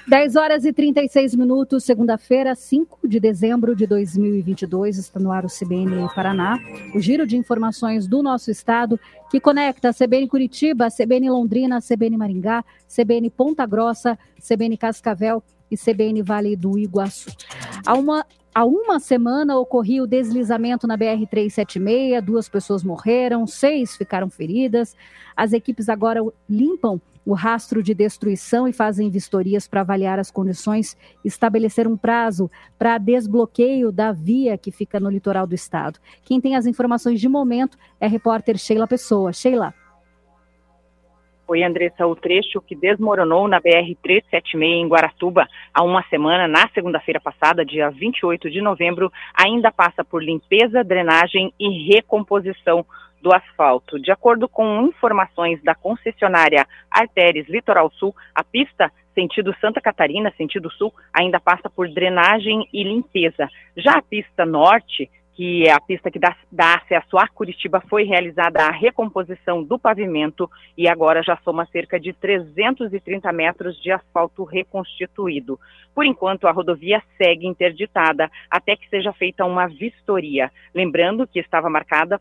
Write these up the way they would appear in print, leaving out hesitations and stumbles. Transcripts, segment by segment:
10h36, segunda-feira, 5 de dezembro de 2022, está no ar o CBN Paraná, o giro de informações do nosso estado, que conecta a CBN Curitiba, a CBN Londrina, a CBN Maringá, CBN Ponta Grossa, CBN Cascavel e CBN Vale do Iguaçu. Há uma semana ocorreu o deslizamento na BR-376, 2 pessoas morreram, 6 ficaram feridas. As equipes agora limpam o rastro de destruição e fazem vistorias para avaliar as condições e estabelecer um prazo para desbloqueio da via que fica no litoral do estado. Quem tem as informações de momento é a repórter Sheila Pessoa. Sheila. Oi, Andressa, o trecho que desmoronou na BR-376 em Guaratuba há uma semana, na segunda-feira passada, dia 28 de novembro, ainda passa por limpeza, drenagem e recomposição do asfalto. De acordo com informações da concessionária Arteres Litoral Sul, a pista sentido Santa Catarina, sentido sul, ainda passa por drenagem e limpeza. Já a pista norte, que é a pista que dá acesso a Curitiba, foi realizada a recomposição do pavimento e agora já soma cerca de 330 metros de asfalto reconstituído. Por enquanto, a rodovia segue interditada até que seja feita uma vistoria. Lembrando que estava marcada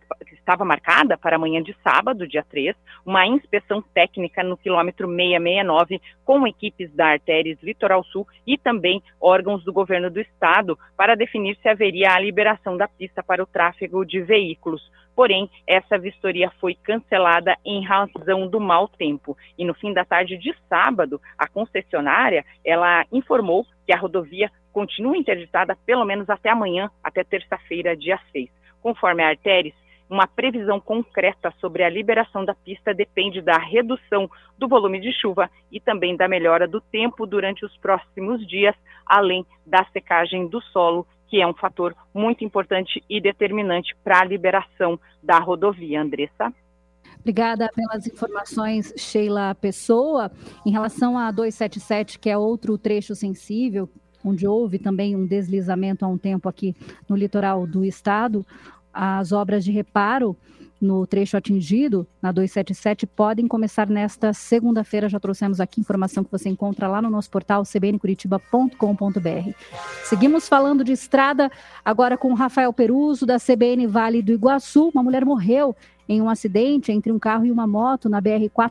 para amanhã de sábado, dia 3, uma inspeção técnica no quilômetro 669 com equipes da Arteres Litoral Sul e também órgãos do governo do estado para definir se haveria a liberação da pista para o tráfego de veículos. Porém, essa vistoria foi cancelada em razão do mau tempo. E no fim da tarde de sábado, a concessionária, ela informou que a rodovia continua interditada pelo menos até amanhã, até terça-feira, dia 6. Conforme a Arteres, uma previsão concreta sobre a liberação da pista depende da redução do volume de chuva e também da melhora do tempo durante os próximos dias, além da secagem do solo, que é um fator muito importante e determinante para a liberação da rodovia. Andressa? Obrigada pelas informações, Sheila Pessoa. Em relação a 277, que é outro trecho sensível, onde houve também um deslizamento há um tempo aqui no litoral do estado, as obras de reparo no trecho atingido, na 277, podem começar nesta segunda-feira. Já trouxemos aqui informação que você encontra lá no nosso portal cbncuritiba.com.br. Seguimos falando de estrada, agora com o Rafael Peruso, da CBN Vale do Iguaçu. Uma mulher morreu em um acidente entre um carro e uma moto na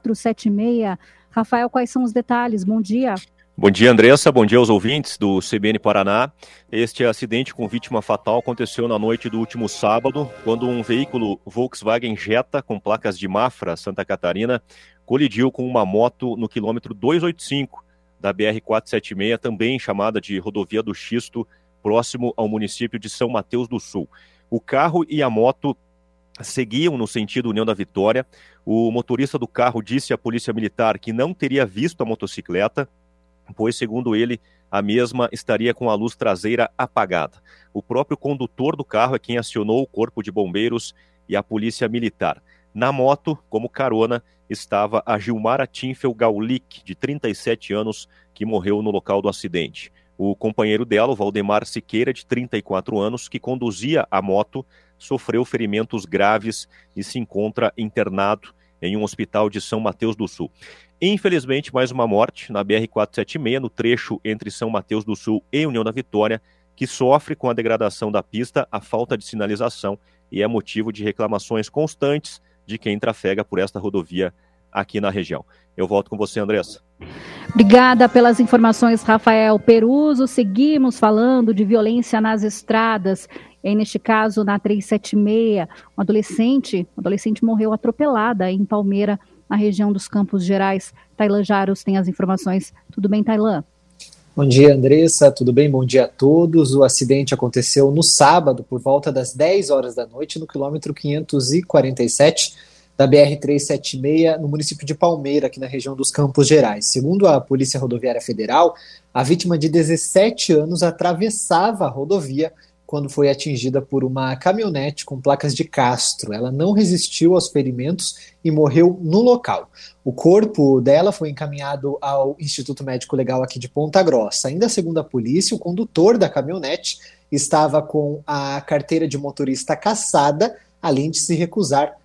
BR-476. Rafael, quais são os detalhes? Bom dia. Bom dia, Andressa. Bom dia aos ouvintes do CBN Paraná. Este acidente com vítima fatal aconteceu na noite do último sábado, quando um veículo Volkswagen Jetta com placas de Mafra, Santa Catarina, colidiu com uma moto no quilômetro 285 da BR-476, também chamada de Rodovia do Xisto, próximo ao município de São Mateus do Sul. O carro e a moto seguiam no sentido União da Vitória. O motorista do carro disse à polícia militar que não teria visto a motocicleta, pois, segundo ele, a mesma estaria com a luz traseira apagada. O próprio condutor do carro é quem acionou o corpo de bombeiros e a polícia militar. Na moto, como carona, estava a Gilmara Tinfel Gaulick, de 37 anos, que morreu no local do acidente. O companheiro dela, o Valdemar Siqueira, de 34 anos, que conduzia a moto, sofreu ferimentos graves e se encontra internado em um hospital de São Mateus do Sul. Infelizmente, mais uma morte na BR-476, no trecho entre São Mateus do Sul e União da Vitória, que sofre com a degradação da pista, a falta de sinalização e é motivo de reclamações constantes de quem trafega por esta rodovia aqui na região. Eu volto com você, Andressa. Obrigada pelas informações, Rafael Peruso. Seguimos falando de violência nas estradas. E neste caso, na 376, uma adolescente morreu atropelada em Palmeira, na região dos Campos Gerais. Tailan Jaros tem as informações. Tudo bem, Tailan? Bom dia, Andressa. Tudo bem? Bom dia a todos. O acidente aconteceu no sábado, por volta das 10 horas da noite, no quilômetro 547 da BR-376, no município de Palmeira, aqui na região dos Campos Gerais. Segundo a Polícia Rodoviária Federal, a vítima de 17 anos atravessava a rodovia quando foi atingida por uma caminhonete com placas de Castro. Ela não resistiu aos ferimentos e morreu no local. O corpo dela foi encaminhado ao Instituto Médico Legal aqui de Ponta Grossa. Ainda segundo a polícia, o condutor da caminhonete estava com a carteira de motorista cassada, além de se recusar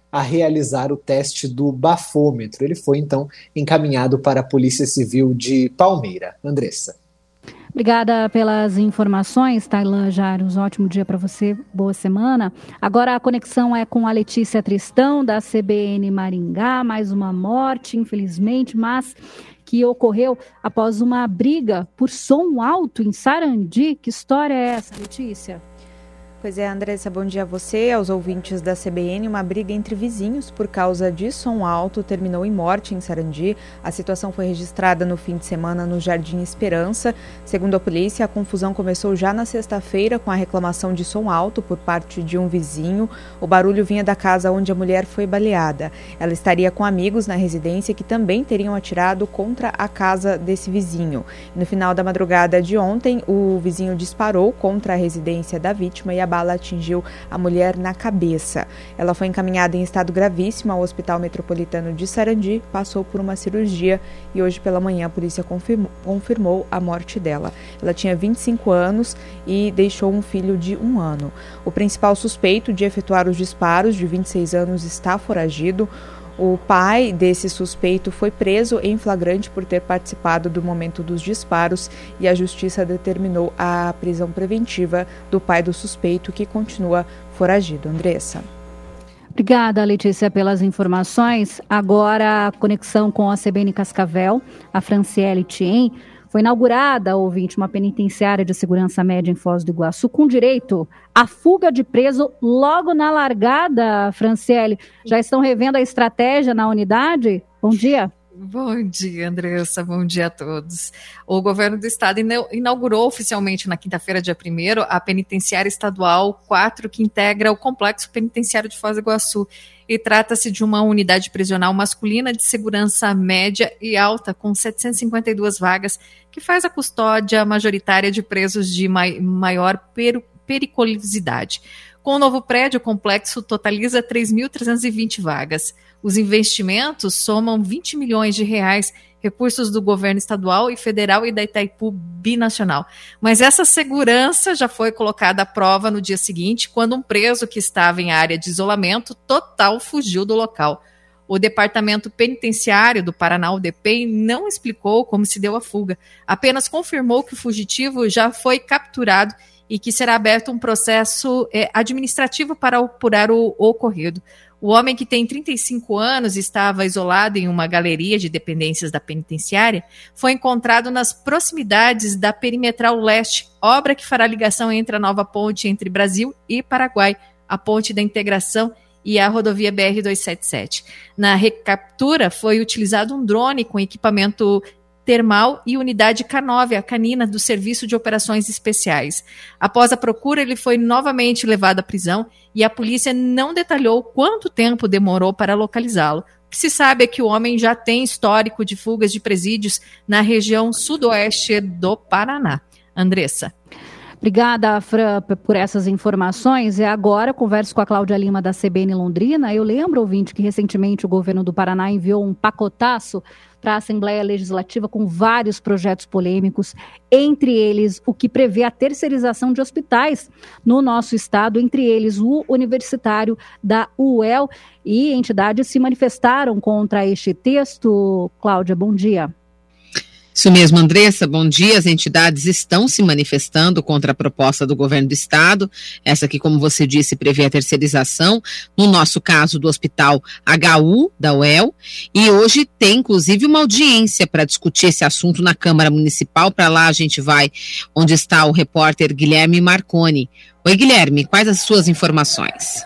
a realizar o teste do bafômetro. Ele foi, então, encaminhado para a Polícia Civil de Palmeira. Andressa. Obrigada pelas informações, Tailan Jaros. Ótimo dia para você, boa semana. Agora a conexão é com a Letícia Tristão, da CBN Maringá. Mais uma morte, infelizmente, mas que ocorreu após uma briga por som alto em Sarandi. Que história é essa, Letícia? Pois é, Andressa, bom dia a você, aos ouvintes da CBN. Uma briga entre vizinhos por causa de som alto terminou em morte em Sarandi. A situação foi registrada no fim de semana no Jardim Esperança. Segundo a polícia, a confusão começou já na sexta-feira com a reclamação de som alto por parte de um vizinho. O barulho vinha da casa onde a mulher foi baleada. Ela estaria com amigos na residência que também teriam atirado contra a casa desse vizinho. No final da madrugada de ontem, o vizinho disparou contra a residência da vítima e a bala atingiu a mulher na cabeça. Ela foi encaminhada em estado gravíssimo ao Hospital Metropolitano de Sarandi, passou por uma cirurgia e hoje pela manhã a polícia confirmou a morte dela. Ela tinha 25 anos e deixou um filho de 1 ano. O principal suspeito de efetuar os disparos, de 26 anos, está foragido. O pai desse suspeito foi preso em flagrante por ter participado do momento dos disparos e a justiça determinou a prisão preventiva do pai do suspeito, que continua foragido. Andressa. Obrigada, Letícia, pelas informações. Agora a conexão com a CBN Cascavel, a Franciele Thiem. Foi inaugurada, ouvinte, uma penitenciária de segurança média em Foz do Iguaçu, com direito à fuga de preso logo na largada, Franciele. Já estão revendo a estratégia na unidade? Bom dia. Bom dia, Andressa. Bom dia a todos. O governo do estado inaugurou oficialmente na quinta-feira, dia 1º, a penitenciária estadual 4, que integra o complexo penitenciário de Foz do Iguaçu. E trata-se de uma unidade prisional masculina de segurança média e alta, com 752 vagas, que faz a custódia majoritária de presos de maior periculosidade. Com o novo prédio, o complexo totaliza 3.320 vagas. Os investimentos somam 20 milhões de reais, recursos do governo estadual e federal e da Itaipu Binacional. Mas essa segurança já foi colocada à prova no dia seguinte, quando um preso que estava em área de isolamento total fugiu do local. O Departamento Penitenciário do Paraná, o DPEM, não explicou como se deu a fuga, apenas confirmou que o fugitivo já foi capturado e que será aberto um processo administrativo para apurar o ocorrido. O homem, que tem 35 anos e estava isolado em uma galeria de dependências da penitenciária, foi encontrado nas proximidades da Perimetral Leste, obra que fará ligação entre a nova ponte entre Brasil e Paraguai, a ponte da integração e a rodovia BR-277. Na recaptura foi utilizado um drone com equipamento termal e unidade K9, a canina do Serviço de Operações Especiais. Após a procura, ele foi novamente levado à prisão e a polícia não detalhou quanto tempo demorou para localizá-lo. O que se sabe é que o homem já tem histórico de fugas de presídios na região sudoeste do Paraná. Andressa. Obrigada, Fran, por essas informações. E agora converso com a Cláudia Lima, da CBN Londrina. Eu lembro, ouvinte, que recentemente o governo do Paraná enviou um pacotaço para a Assembleia Legislativa com vários projetos polêmicos, entre eles o que prevê a terceirização de hospitais no nosso estado, entre eles o universitário da UEL, e entidades se manifestaram contra este texto. Cláudia, bom dia. Isso mesmo, Andressa, bom dia. As entidades estão se manifestando contra a proposta do governo do estado, essa que, como você disse, prevê a terceirização, no nosso caso do Hospital HU, da UEL, e hoje tem, inclusive, uma audiência para discutir esse assunto na Câmara Municipal. Para lá a gente vai, onde está o repórter Guilherme Marconi. Oi, Guilherme, quais as suas informações?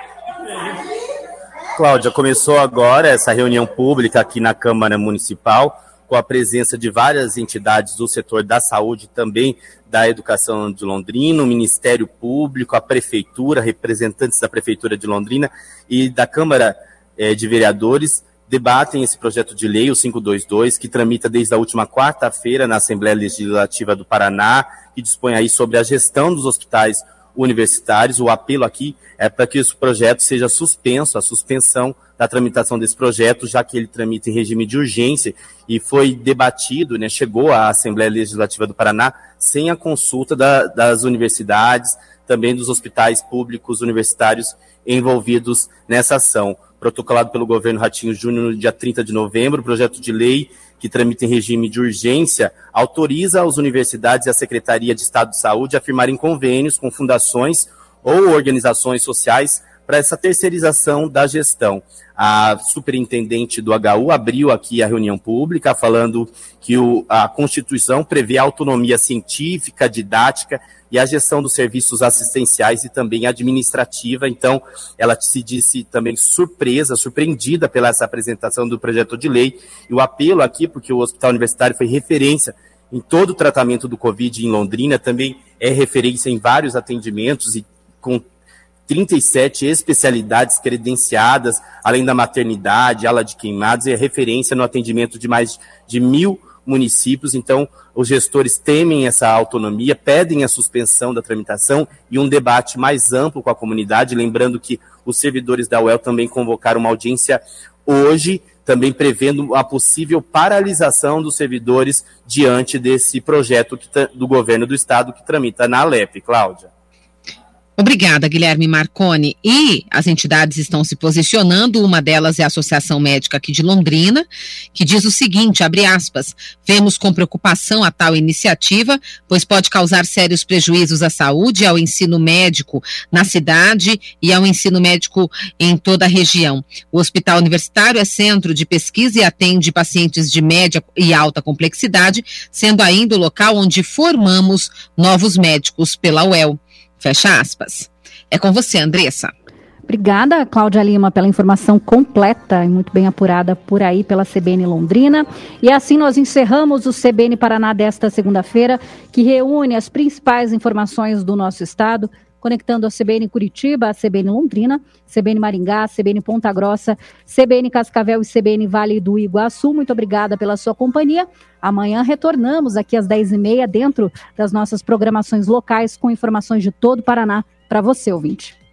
Cláudia, começou agora essa reunião pública aqui na Câmara Municipal, com a presença de várias entidades do setor da saúde, também da educação de Londrina, o Ministério Público, a Prefeitura, representantes da Prefeitura de Londrina e da Câmara de Vereadores, debatem esse projeto de lei, o 522, que tramita desde a última quarta-feira na Assembleia Legislativa do Paraná, que dispõe aí sobre a gestão dos hospitais universitários. O apelo aqui é para que esse projeto seja suspenso, a suspensão da tramitação desse projeto, já que ele tramita em regime de urgência e foi debatido, né, chegou à Assembleia Legislativa do Paraná sem a consulta das universidades, também dos hospitais públicos universitários envolvidos nessa ação. O protocolado pelo governo Ratinho Júnior no dia 30 de novembro, o projeto de lei que tramita em regime de urgência, autoriza as universidades e a Secretaria de Estado de Saúde a firmarem convênios com fundações ou organizações sociais para essa terceirização da gestão. A superintendente do HU abriu aqui a reunião pública falando que a Constituição prevê a autonomia científica, didática e a gestão dos serviços assistenciais e também administrativa. Então, ela se disse também surpreendida pela essa apresentação do projeto de lei. E o apelo aqui, porque o Hospital Universitário foi referência em todo o tratamento do Covid em Londrina, também é referência em vários atendimentos e com 37 especialidades credenciadas, além da maternidade, ala de queimados, e é referência no atendimento de mais de 1.000 municípios. Então, os gestores temem essa autonomia, pedem a suspensão da tramitação e um debate mais amplo com a comunidade, lembrando que os servidores da UEL também convocaram uma audiência hoje, também prevendo a possível paralisação dos servidores diante desse projeto do governo do estado que tramita na Alep. Cláudia. Obrigada, Guilherme Marconi. E as entidades estão se posicionando, uma delas é a Associação Médica aqui de Londrina, que diz o seguinte, abre aspas, vemos com preocupação a tal iniciativa, pois pode causar sérios prejuízos à saúde e ao ensino médico na cidade e ao ensino médico em toda a região. O Hospital Universitário é centro de pesquisa e atende pacientes de média e alta complexidade, sendo ainda o local onde formamos novos médicos pela UEL. Fecha aspas. É com você, Andressa. Obrigada, Cláudia Lima, pela informação completa e muito bem apurada por aí pela CBN Londrina. E assim nós encerramos o CBN Paraná desta segunda-feira, que reúne as principais informações do nosso estado, conectando a CBN Curitiba, a CBN Londrina, CBN Maringá, CBN Ponta Grossa, CBN Cascavel e CBN Vale do Iguaçu. Muito obrigada pela sua companhia. Amanhã retornamos aqui às 10h30 dentro das nossas programações locais com informações de todo o Paraná para você, ouvinte.